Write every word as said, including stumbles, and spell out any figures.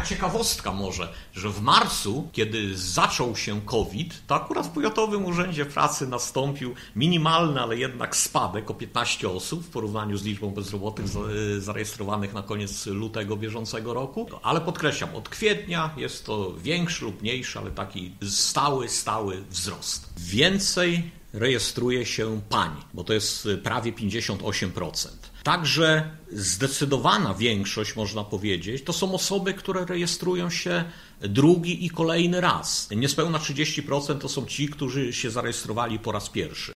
ciekawostka może, że w marcu, kiedy zaczął się COVID, to akurat w Powiatowym Urzędzie Pracy nastąpił minimalny, ale jednak spadek o piętnaście osób w porównaniu z liczbą bezrobotnych zarejestrowanych na koniec lutego bieżącego roku. Ale podkreślam, od kwietnia jest to większy lub mniejszy, ale taki stały, stały wzrost. Więcej rejestruje się pań, bo to jest prawie pięćdziesiąt osiem procent. Także zdecydowana większość, można powiedzieć, to są osoby, które rejestrują się drugi i kolejny raz. Niespełna trzydzieści procent to są ci, którzy się zarejestrowali po raz pierwszy.